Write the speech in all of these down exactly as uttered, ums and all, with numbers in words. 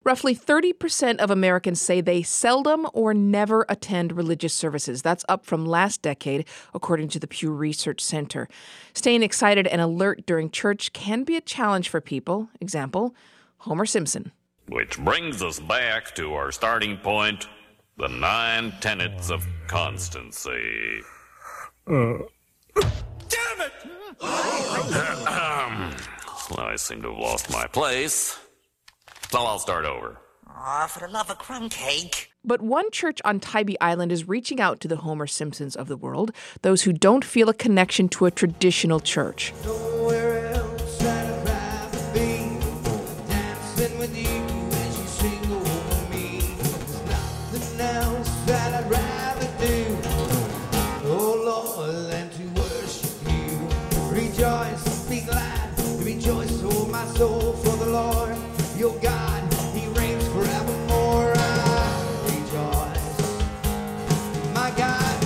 Roughly thirty percent of Americans say they seldom or never attend religious services. That's up from last decade, according to the Pew Research Center. Staying excited and alert during church can be a challenge for people. Example, Homer Simpson. Which brings us back to our starting point, the nine tenets of constancy. Uh. Damn it! Well, I seem to have lost my place, so I'll start over. Aw, for the love of crumb cake. But one church on Tybee Island is reaching out to the Homer Simpsons of the world, those who don't feel a connection to a traditional church. Nowhere else I'd rather be, dancing with you as you sing over me. There's nothing else that I'd rather do, oh Lord, than to worship you. Rejoice, be glad, rejoice, oh my soul, for the Lord, your God, he reigns forevermore. I rejoice, my God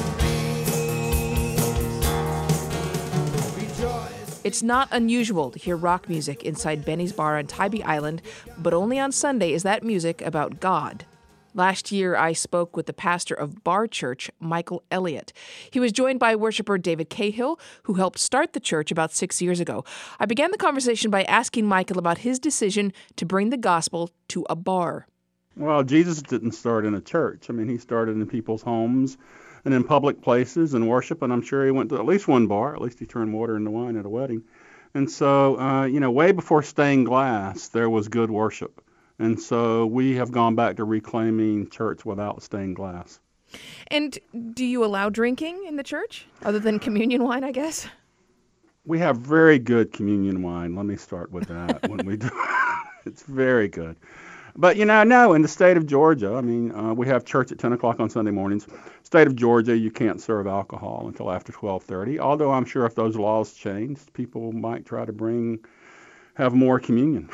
reigns. Rejoice. It's not unusual to hear rock music inside Benny's Bar on Tybee Island, but only on Sunday is that music about God. Last year, I spoke with the pastor of Bar Church, Michael Elliott. He was joined by worshiper David Cahill, who helped start the church about six years ago. I began the conversation by asking Michael about his decision to bring the gospel to a bar. Well, Jesus didn't start in a church. I mean, he started in people's homes and in public places and worship, and I'm sure he went to at least one bar. At least he turned water into wine at a wedding. And so, uh, you know, way before stained glass, there was good worship. And so we have gone back to reclaiming church without stained glass. And do you allow drinking in the church, other than communion wine, I guess? We have very good communion wine. Let me start with that. When we do, it's very good. But, you know, no, in the state of Georgia, I mean, uh, we have church at ten o'clock on Sunday mornings. State of Georgia, you can't serve alcohol until after twelve thirty, although I'm sure if those laws changed, people might try to bring, have more communion.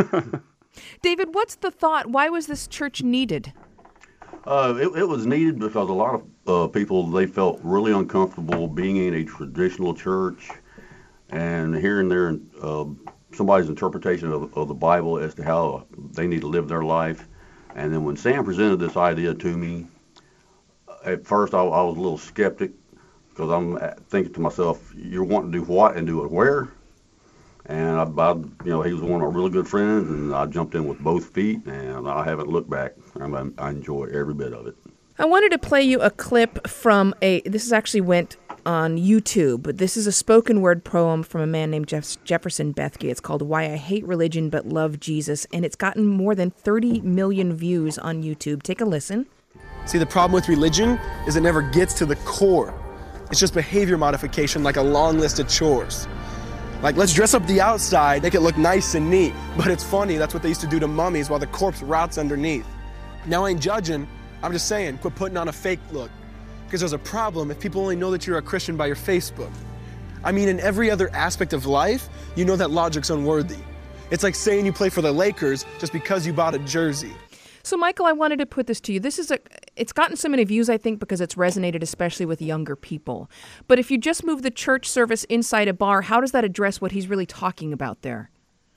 David, what's the thought? Why was this church needed? Uh, it, it was needed because a lot of uh, people, they felt really uncomfortable being in a traditional church and hearing their uh, somebody's interpretation of, of the Bible as to how they need to live their life. And then when Sam presented this idea to me, at first I, I was a little skeptic because I'm thinking to myself, you're wanting to do what and do it where? And I, I, you know, he was one of my really good friends, and I jumped in with both feet, and I haven't looked back. I, I enjoy every bit of it. I wanted to play you a clip from a, this is actually went on YouTube, but this is a spoken word poem from a man named Jeff, Jefferson Bethke. It's called Why I Hate Religion But Love Jesus, and it's gotten more than thirty million views on YouTube. Take a listen. See, the problem with religion is it never gets to the core. It's just behavior modification, like a long list of chores. Like, let's dress up the outside, make it look nice and neat. But it's funny, that's what they used to do to mummies while the corpse rots underneath. Now, I ain't judging, I'm just saying, quit putting on a fake look. Because there's a problem if people only know that you're a Christian by your Facebook. I mean, in every other aspect of life, you know that logic's unworthy. It's like saying you play for the Lakers just because you bought a jersey. So, Michael, I wanted to put this to you. This is a, it's gotten so many views, I think, because it's resonated especially with younger people. But if you just move the church service inside a bar, how does that address what he's really talking about there?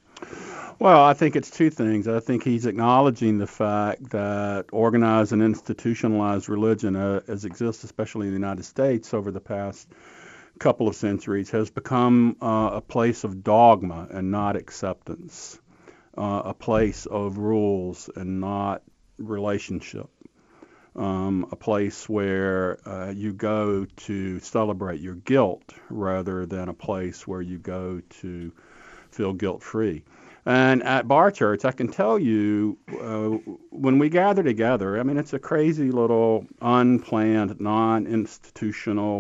Well, I think it's two things. I think he's acknowledging the fact that organized and institutionalized religion, uh, as exists especially in the United States over the past couple of centuries, has become uh, a place of dogma and not acceptance. Uh, a place of rules and not relationship, um, a place where uh, you go to celebrate your guilt rather than a place where you go to feel guilt-free. And at Bar Church, I can tell you, uh, when we gather together, I mean, it's a crazy little unplanned, non-institutional,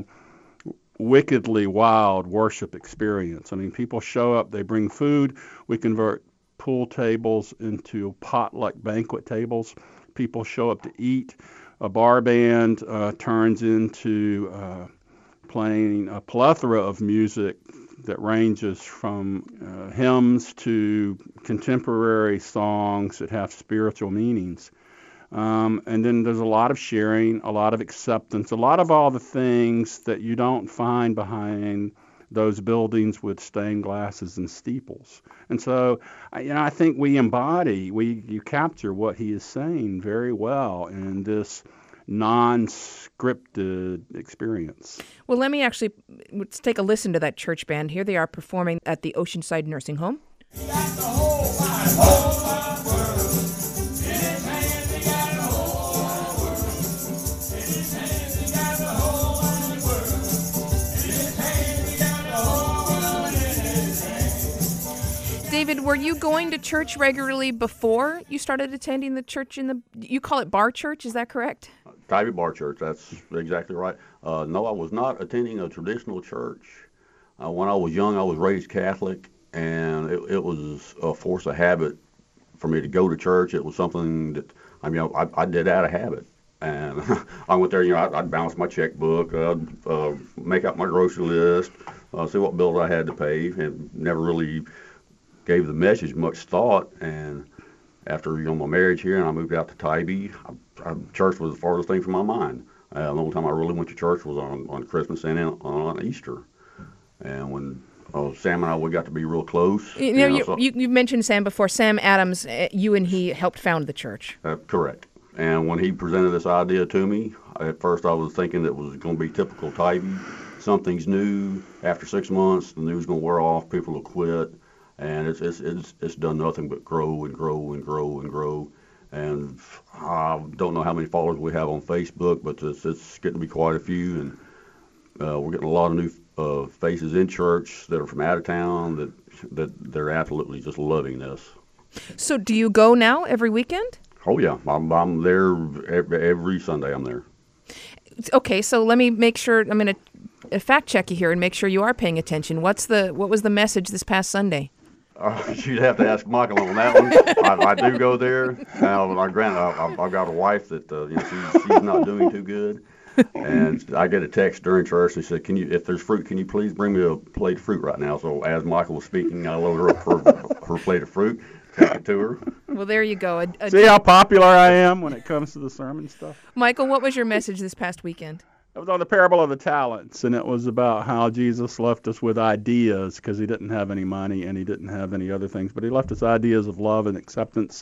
wickedly wild worship experience. I mean, people show up, they bring food, we convert pool tables into potluck banquet tables. People show up to eat. A bar band uh, turns into uh, playing a plethora of music that ranges from uh, hymns to contemporary songs that have spiritual meanings. Um, and then there's a lot of sharing, a lot of acceptance, a lot of all the things that you don't find behind those buildings with stained glasses and steeples. And so, I- you know, I think we embody, we you capture what he is saying very well in this non-scripted experience. Well, let me actually let's take a listen to that church band. Here they are performing at the Oceanside Nursing Home. David, were you going to church regularly before you started attending the church in the, you call it bar church, is that correct? Tybee Bar Church, that's exactly right. Uh, no, I was not attending a traditional church. Uh, when I was young, I was raised Catholic, and it, it was a force of habit for me to go to church. It was something that, I mean, I, I did out of habit. And I went there, you know, I'd, I'd balance my checkbook, I'd uh, make out my grocery list, uh, see what bills I had to pay, and never really gave the message much thought. And after, you know, my marriage here and I moved out to Tybee, I, I, church was the farthest thing from my mind. Uh, the only time I really went to church was on, on Christmas and in, on Easter. And when uh, Sam and I, we got to be real close. You know, you, you, so, you, you mentioned Sam before. Sam Adams, uh, you and he helped found the church. Uh, correct. And when he presented this idea to me, at first I was thinking that it was going to be typical Tybee. Something's new. After six months, the news going to wear off. People will quit. And it's, it's it's it's done nothing but grow and grow and grow and grow. And I don't know how many followers we have on Facebook, but it's, it's getting to be quite a few. And uh, we're getting a lot of new uh, faces in church that are from out of town that that they're absolutely just loving this. So do you go now every weekend? Oh yeah, I'm I'm there every, every Sunday. I'm there. Okay, so let me make sure I'm going to fact check you here and make sure you are paying attention. What's the what was the message this past Sunday? Uh, you'd have to ask Michael on that one. I, I do go there. Now, I grant I, I've got a wife that uh, you know she's, she's not doing too good, and I get a text during church. She said, "Can you, if there's fruit, can you please bring me a plate of fruit right now?" So as Michael was speaking, I loaded her up her, her plate of fruit, take it to her. Well, there you go. A, a See how popular I am when it comes to the sermon stuff? Michael, what was your message this past weekend? It was on the parable of the talents, and it was about how Jesus left us with ideas because he didn't have any money and he didn't have any other things, but he left us ideas of love and acceptance.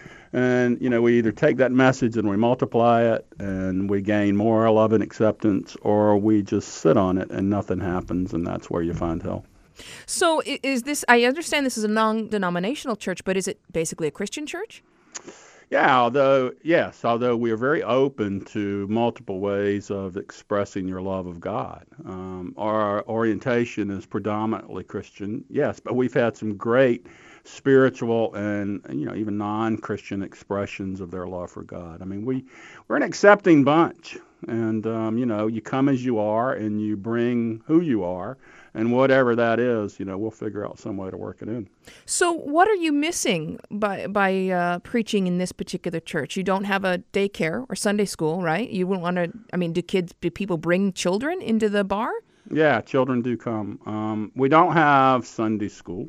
And, you know, we either take that message and we multiply it and we gain more love and acceptance, or we just sit on it and nothing happens, and that's where you find hell. So is this, I understand this is a non-denominational church, but is it basically a Christian church? Yeah, although, yes, although we are very open to multiple ways of expressing your love of God. Um, our orientation is predominantly Christian, yes, but we've had some great spiritual and, you know, even non-Christian expressions of their love for God. I mean, we, we're an accepting bunch, and, um, you know, you come as you are and you bring who you are, and whatever that is, you know, we'll figure out some way to work it in. So what are you missing by by uh, preaching in this particular church? You don't have a daycare or Sunday school, right? You wouldn't want to, I mean, do kids, do people bring children into the bar? Yeah, children do come. Um, we don't have Sunday school,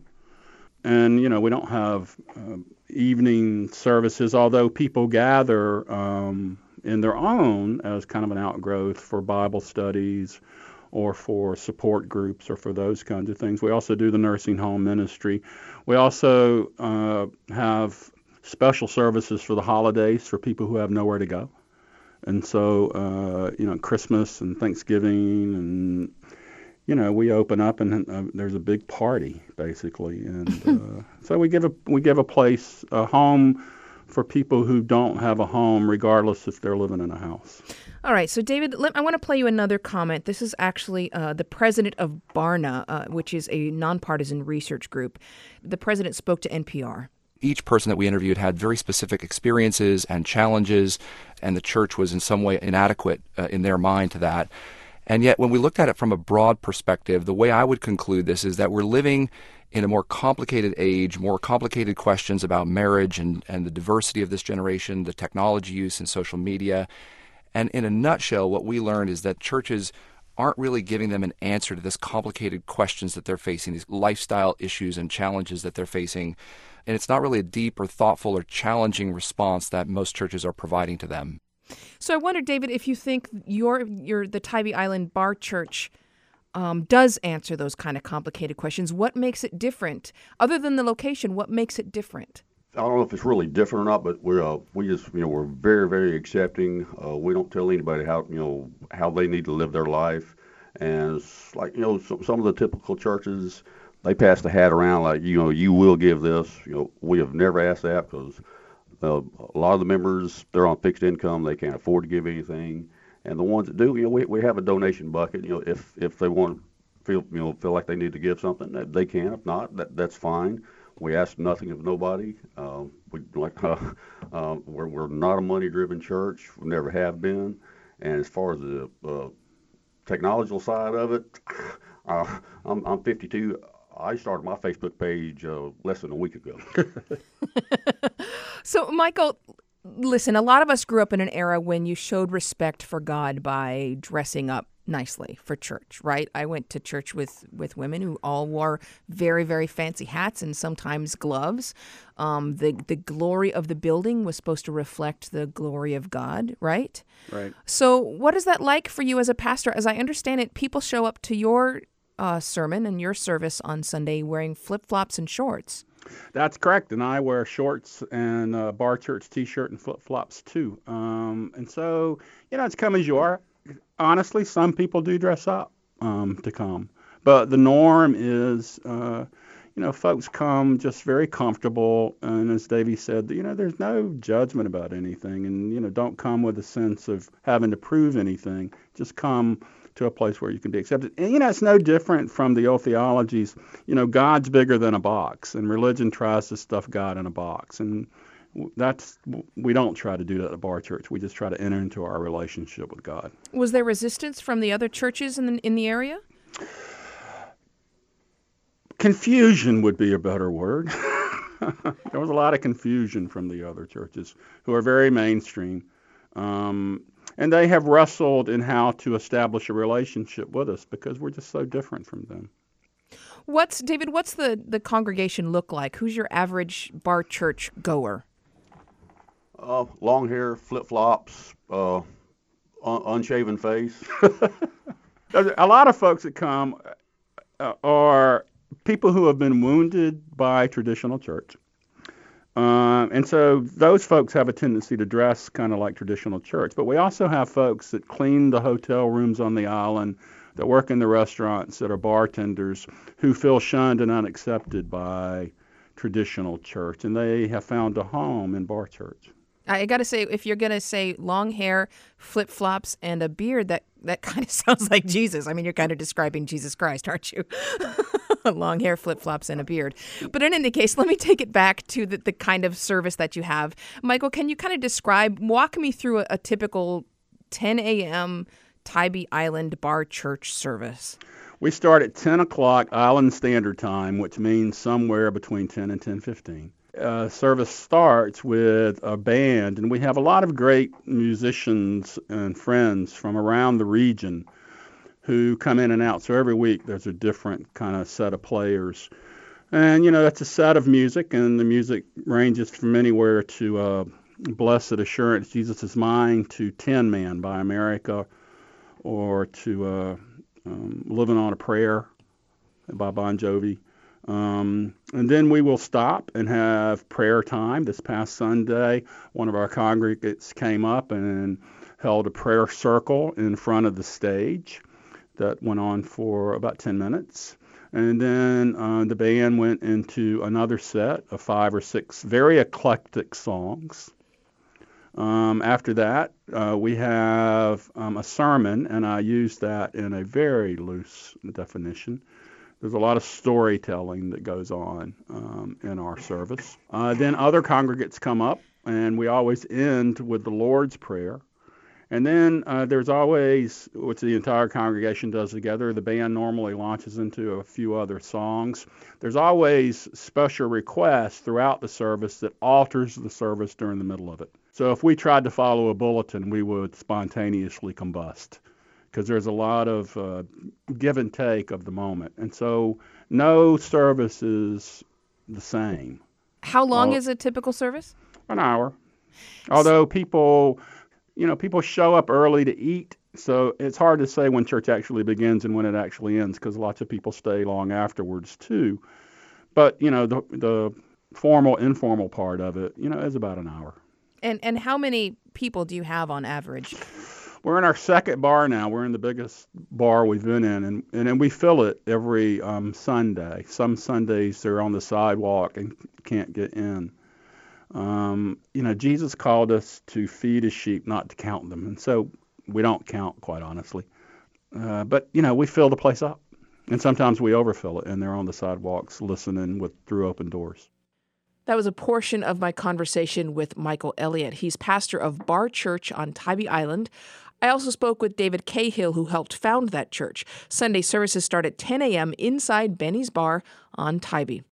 and, you know, we don't have uh, evening services, although people gather um, in their own as kind of an outgrowth for Bible studies or for support groups or for those kinds of things. We also do the nursing home ministry. We also uh, have special services for the holidays for people who have nowhere to go. And so, uh, you know, Christmas and Thanksgiving and, you know, we open up and uh, there's a big party, basically. And uh, so we give a we give a place, a home for people who don't have a home, regardless if they're living in a house. All right, so David, let, I want to play you another comment. This is actually uh, the president of Barna, uh, which is a nonpartisan research group. The president spoke to N P R. Each person that we interviewed had very specific experiences and challenges, and the church was in some way inadequate uh, in their mind to that. And yet, when we looked at it from a broad perspective, the way I would conclude this is that we're living in a more complicated age, more complicated questions about marriage and, and the diversity of this generation, the technology use and social media. And in a nutshell, what we learned is that churches aren't really giving them an answer to this complicated questions that they're facing, these lifestyle issues and challenges that they're facing. And it's not really a deep or thoughtful or challenging response that most churches are providing to them. So I wonder, David, if you think your your the Tybee Island Bar Church um, does answer those kind of complicated questions. What makes it different? Other than the location, what makes it different? I don't know if it's really different or not, but we're uh, we just you know we're very very accepting. Uh, we don't tell anybody how you know how they need to live their life, and it's like you know some, some of the typical churches, they pass the hat around like you know you will give this. You know we have never asked that because uh, a lot of the members, they're on fixed income, they can't afford to give anything, and the ones that do, you know we we have a donation bucket. You know if if they want to feel you know feel like they need to give something, they can. If not, that that's fine. We ask nothing of nobody. Uh, we like uh, uh, we're we're not a money-driven church. We never have been. And as far as the uh, technological side of it, uh, I'm I'm fifty-two. I started my Facebook page uh, less than a week ago. So, Michael, listen. A lot of us grew up in an era when you showed respect for God by dressing up nicely for church, right? I went to church with, with women who all wore very, very fancy hats and sometimes gloves. Um, the, the glory of the building was supposed to reflect the glory of God, right? Right. So what is that like for you as a pastor? As I understand it, people show up to your uh, sermon and your service on Sunday wearing flip-flops and shorts. That's correct, and I wear shorts and a bar church T-shirt and flip-flops too. Um, and so, you know, it's come as you are. Honestly, some people do dress up um, to come, but the norm is, uh, you know, folks come just very comfortable, and as Davey said, you know, there's no judgment about anything, and you know, don't come with a sense of having to prove anything. Just come to a place where you can be accepted. And you know, it's no different from the old theologies. You know, God's bigger than a box, and religion tries to stuff God in a box, and that's we don't try to do that at Bar Church. We just try to enter into our relationship with God. Was there resistance from the other churches in the, in the area? Confusion would be a better word. There was a lot of confusion from the other churches who are very mainstream. Um, and they have wrestled in how to establish a relationship with us because we're just so different from them. What's David, what's the, the congregation look like? Who's your average Bar Church goer? Uh, long hair, flip-flops, uh, un- unshaven face. A lot of folks that come uh, are people who have been wounded by traditional church. Um, and so those folks have a tendency to dress kind of like traditional church. But we also have folks that clean the hotel rooms on the island, that work in the restaurants, that are bartenders, who feel shunned and unaccepted by traditional church. And they have found a home in Bar Church. I got to say, if you're going to say long hair, flip-flops, and a beard, that, that kind of sounds like Jesus. I mean, you're kind of describing Jesus Christ, aren't you? Long hair, flip-flops, and a beard. But in any case, let me take it back to the, the kind of service that you have. Michael, can you kind of describe, walk me through a, a typical ten a.m. Tybee Island Bar Church service? We start at ten o'clock Island Standard Time, which means somewhere between ten and ten fifteen. Uh, service starts with a band, and we have a lot of great musicians and friends from around the region who come in and out. So every week there's a different kind of set of players. And, you know, that's a set of music, and the music ranges from anywhere to uh, Blessed Assurance, Jesus is Mine, to Tin Man by America, or to uh, um, Living on a Prayer by Bon Jovi. Um, and then we will stop and have prayer time. This past Sunday, one of our congregates came up and held a prayer circle in front of the stage that went on for about ten minutes. And then uh, the band went into another set of five or six very eclectic songs. Um, after that, uh, we have um, a sermon, and I use that in a very loose definition. There's a lot of storytelling that goes on um, in our service. Uh, then other congregates come up, and we always end with the Lord's Prayer. And then uh, there's always, which the entire congregation does together, the band normally launches into a few other songs. There's always special requests throughout the service that alters the service during the middle of it. So if we tried to follow a bulletin, we would spontaneously combust, because there's a lot of uh, give and take of the moment. And so no service is the same. How long uh, is a typical service? An hour. Although people, you know, people show up early to eat So it's hard to say when church actually begins and when it actually ends, because lots of people stay long afterwards too. But, you know, the the formal, informal part of it, you know, is about an hour. And and how many people do you have on average? We're in our second bar now. We're in the biggest bar we've been in, and and, and we fill it every um, Sunday. Some Sundays they're on the sidewalk and can't get in. Um, you know, Jesus called us to feed his sheep, not to count them, and so we don't count, quite honestly. Uh, but you know, we fill the place up, and sometimes we overfill it, and they're on the sidewalks listening with through open doors. That was a portion of my conversation with Michael Elliott. He's pastor of Bar Church on Tybee Island. I also spoke with David Cahill, who helped found that church. Sunday services start at ten a.m. inside Benny's Bar on Tybee.